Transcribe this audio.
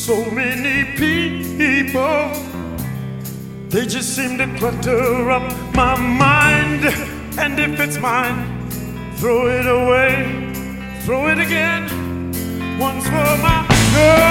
So many people, they just seem to clutter up my mind. And if it's mine, throw it away, throw it again. Once for my girl.